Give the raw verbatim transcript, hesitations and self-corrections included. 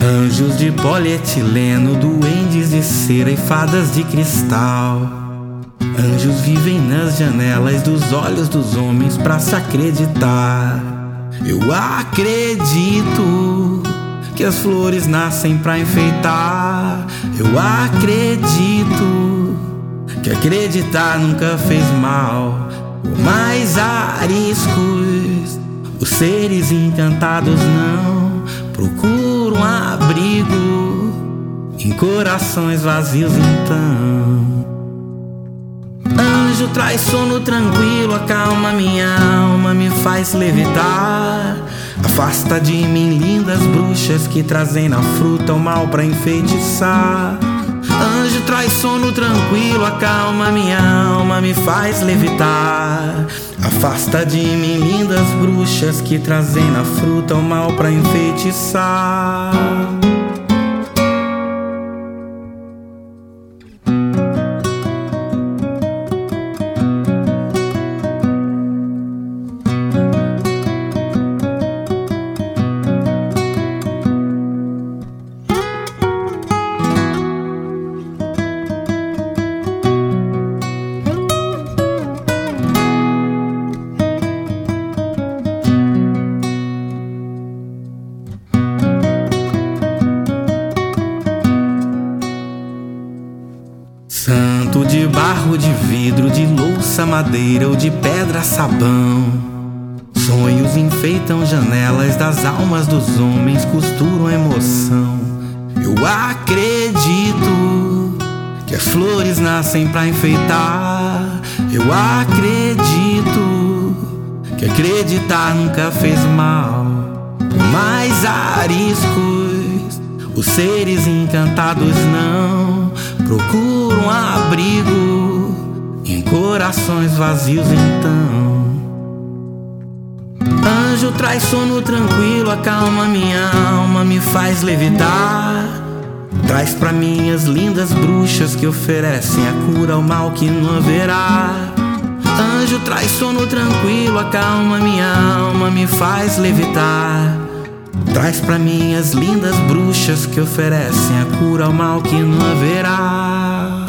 Anjos de polietileno, duendes de cera e fadas de cristal. Anjos vivem nas janelas dos olhos dos homens pra se acreditar. Eu acredito que as flores nascem pra enfeitar. Eu acredito que acreditar nunca fez mal. Por mais ariscos, os seres encantados não procuram abrigo em corações vazios. Então, anjo traz sono tranquilo, acalma minha alma, me faz levitar. Afasta de mim lindas bruxas que trazem na fruta o mal pra enfeitiçar. Anjo traz sono tranquilo, acalma minha alma, me faz levitar. Afasta de mim lindas bruxas que trazem na fruta o mal pra enfeitiçar. Santo de barro, de vidro, de louça, madeira ou de pedra, sabão. Sonhos enfeitam janelas das almas dos homens, costuram emoção. Eu acredito que as flores nascem pra enfeitar. Eu acredito que acreditar nunca fez mal. Por mais ariscos, os seres encantados não procuram abrigo em corações vazios. Então, anjo traz sono tranquilo, acalma minha alma, me faz levitar. Traz pra mim as lindas bruxas que oferecem a cura ao mal que não haverá. Anjo traz sono tranquilo, acalma minha alma, me faz levitar. Traz pra mim as lindas bruxas que oferecem a cura ao mal que não haverá.